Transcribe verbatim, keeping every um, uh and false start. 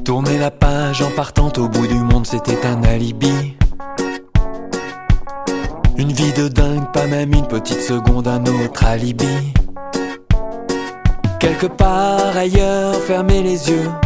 Tourner la page en partant au bout du monde, c'était un alibi. Une vie de dingue, pas même une petite seconde, un autre alibi. Quelque part ailleurs, fermer les yeux,